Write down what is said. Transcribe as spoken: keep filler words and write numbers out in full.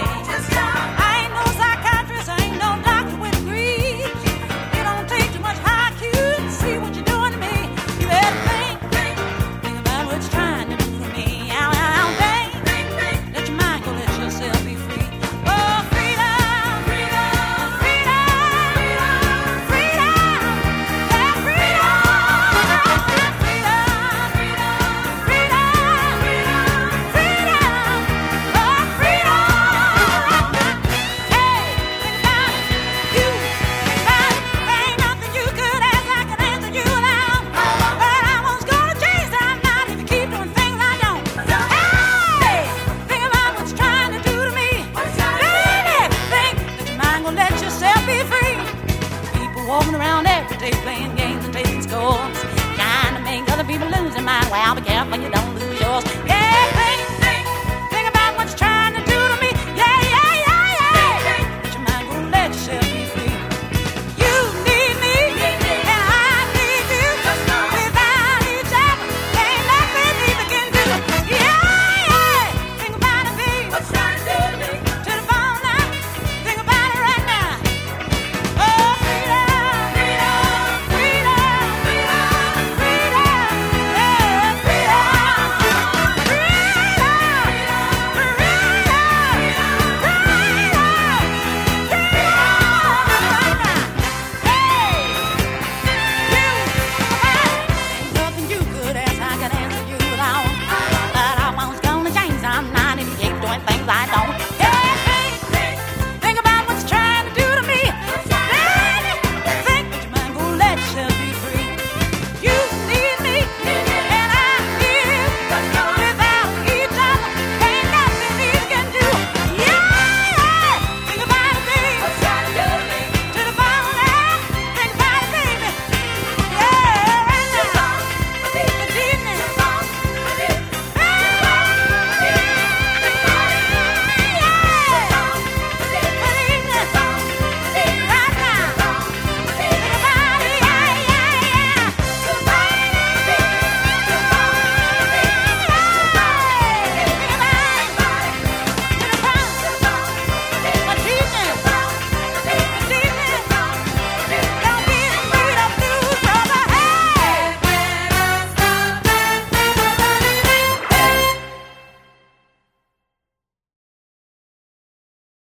I ain't no psychiatrist, I ain't no doctor with degrees. It don't take too much I Q to see what you're doing to me. You better think, think, think about what you're trying to do to me. Ow, ow, think, think, think. Let your mind go, let yourself be free. Oh, freedom, freedom, freedom, freedom, freedom, yeah, freedom, freedom, freedom, freedom, freedom, oh, freedom. Hey, think about it, you, think about it. There ain't nothing you could ask I can answer you now. But I was gonna change that night if you keep doing things I don't. Hey, think about what you're trying to do to me. Baby, think that your mind gonna let yourself be free. People walking around every day playing games and taking scores, trying to make other people lose their mind. Well, be careful you don't lose yours.